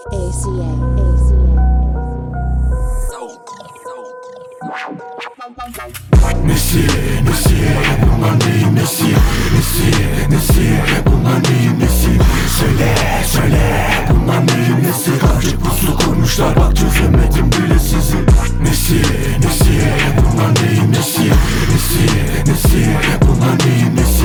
Nesi, bunlar neyin nesi? Nesi, bunlar neyin nesi? Söyle, bunlar neyin nesi? Kaçıp puslu kurmuşlar, bak çözemedim bile sizi. Nesi, bunlar neyin nesi? Nesi, bunlar neyin nesi?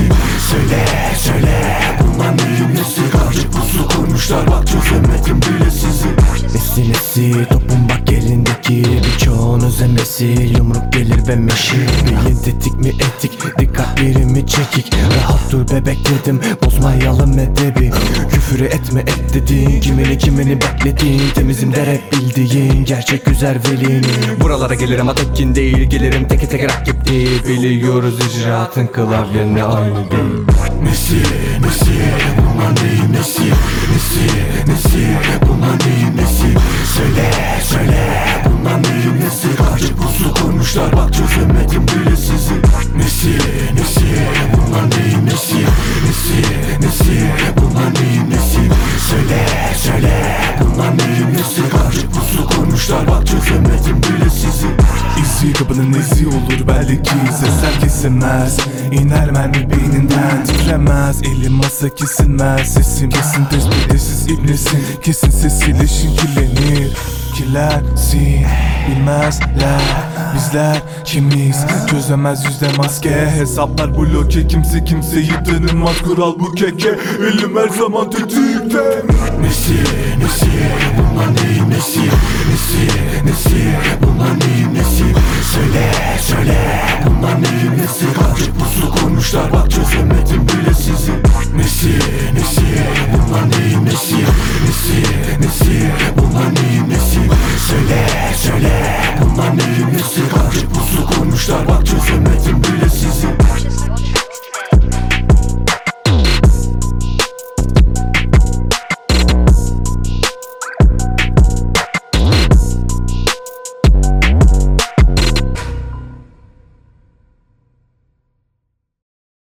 Söyle, bunlar neyin nesi? Kaçıp puslu kurmuşlar, bak çözemedim bile sizi. Nesi, topun bak elindeki birçoğun özemesi. Yumruk gelir ve meşir. Beyin tetik mi etik, dikkat birimi çekik. Rahat dur bebek dedim, bozmayalım edebi. Küfür etme et dediğin, kimini beklediğin. Temizim der hep bildiğin, gerçek güzel velini. Buralara gelirim ama tekin değil, gelirim teke tek rakip değil. Biliyoruz icraatın klavyenle aynı değil. Nesi, bunlar neyin nesi? Nesi, bunlar neyin nesi? Söyle, bunlar neyin nesi? Kaçıp puslu kurmuşlar, bak çözemedim bile sizi. Nesi, bunlar neyin nesi? Nesi, bunlar neyin nesi? Söyle, bunlar neyin nesi? Kaçıp puslu kurmuşlar, bak çözemedim bile sizi. İzi kapının izi olur belki, sesler kesilmez. İner mermi beyninden titremez, elim masa kesilmez. Sesim kesin tespitesiz ibnesin, kesin sesiyle şekillenir. Kirlersin bilmezler, bizler kimiz? Çözemez yüzde maske, hesaplar bloke. Kimseyi tanımaz, kural bu keke. Elim her zaman tetikte. Nesi, bunlar neyin nesi? Nesi, bunlar neyin nesi? Söyle, bunlar neyin nesi? Kaçıp puslu kurmuşlar, bak çözemedim bile sizi. Nesi, bunlar neyin nesi? Nesi, bunlar neyin nesi? Söyle, bunlar neyin nesi? Kaçıp puslu kurmuşlar, bak çözemedim bile